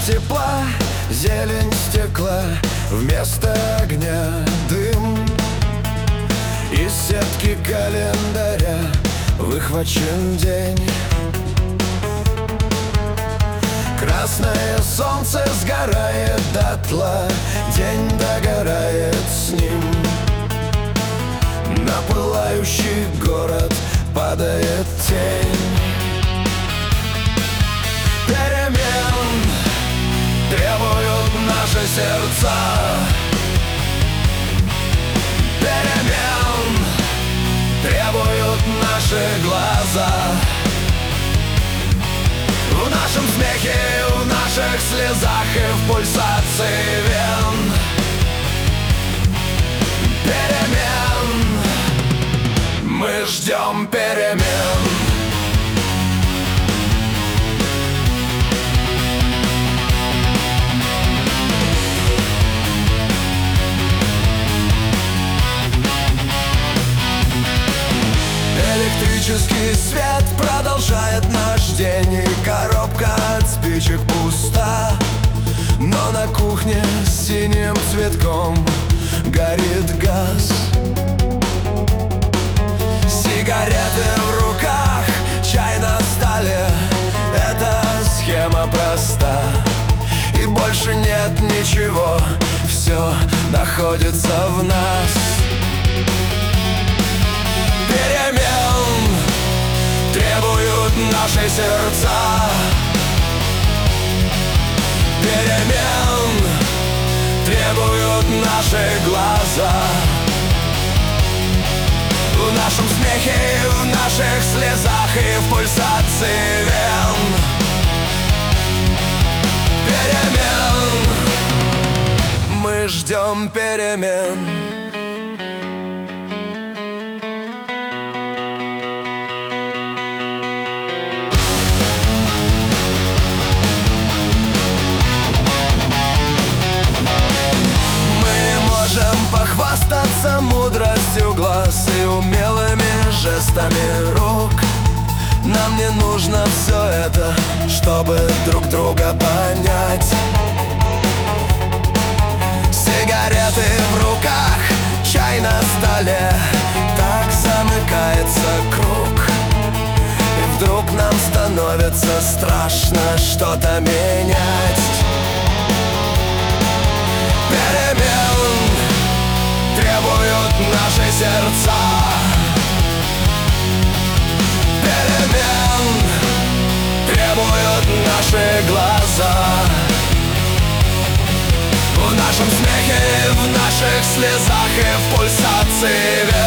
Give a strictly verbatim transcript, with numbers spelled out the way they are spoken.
тепла зелень стекла, вместо огня дым. Из сетки календаря выхвачен день. Красное солнце сгорает дотла, день догорает с ним. На пылающий город падает тень. Перемен требуют наши сердца. Перемен требуют наши глаза. В нашем смехе, в наших слезах и в пульсации вен. Перемен, мы ждем перемен. Электрический свет продолжает наш день, и коробка от спичек пуста. Но на кухне с синим цветком горит газ. Сигареты в руках, чай на столе. Эта схема проста, и больше нет ничего, все находится в нас. Перемен требуют наши сердца. Перемен требуют наши глаза. В нашем смехе, в наших слезах и в пульсации вен. Перемен, мы ждем перемен. Похвастаться мудростью глаз и умелыми жестами рук. Нам не нужно все это, чтобы друг друга понять. Сигареты в руках, чай на столе. Так замыкается круг. И вдруг нам становится страшно что-то менять. Перемен требуют наши сердца. Перемен требуют наши глаза. В нашем смехе, в наших слезах и в пульсации вен.